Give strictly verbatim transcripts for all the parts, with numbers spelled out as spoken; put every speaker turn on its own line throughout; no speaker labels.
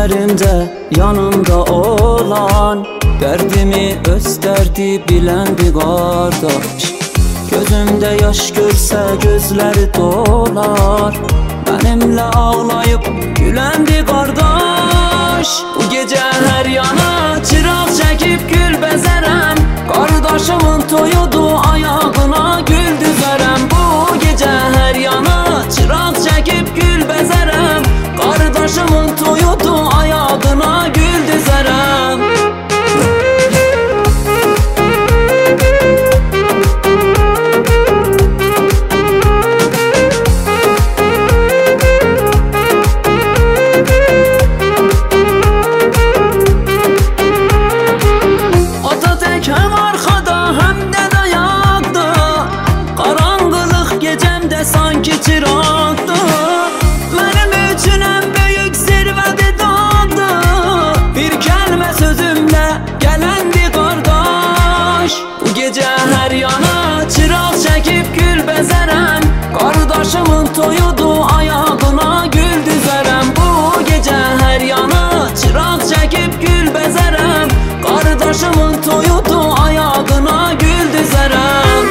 Gözlerimde yanımda olan, derdimi öz derdi bilen bir kardeş. Gözümde yaş görse gözleri dolar, benimle ağlayıp gülen bir kardeş. Bu gece her yana çırak çekip gül bezerem, kardeşimin toyudu ayağına gül düzerem. Bu gece her yana çırak çekip gül bezerem, kardeşimin toyudu ayağına gül düzerem. Hem arkada hem de dayakta, karanlık gecemde sanki çıraktı. Benim için en büyük zirvede dağdı, bir kelime sözümle gelen bir kardeş. Bu gece her yana çırak çekip gül bezerem, kardeşimin toyudu ayağına gül düzerem. Bu gece her yana çırak çekip gül bezerem, kardeşimin toyudu ayağına gül düzerem.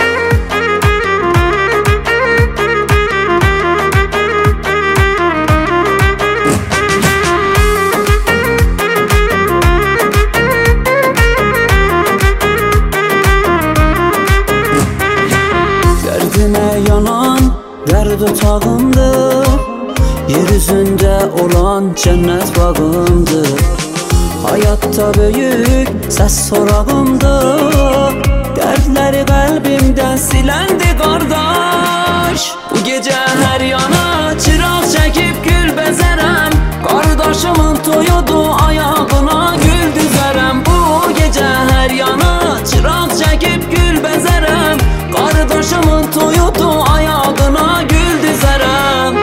Derdine yanan derd otağımdı, yeryüzünde olan cennet bağımdı. Hayatta büyük ses sorağımdı, dertleri kalbimden silendi kardeş. Bu gece her yana çırak çekip gül bezerem, kardeşimin toyudu ayağına gül düzerem. Bu gece her yana çırak çekip gül bezerem, kardeşimin toyudu ayağına gül düzerem.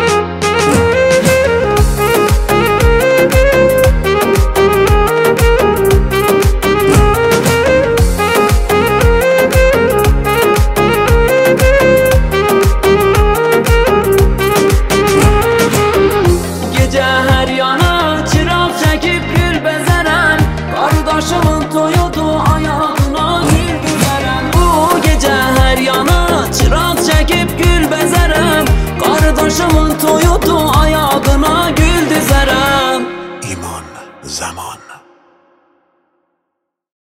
Kardeşimin toyudu ayağına gül düzerem. Bu gece her yana çırak çekip gül bezerem, kardeşimin toyudu ayağına gül düzerem.
İman zaman.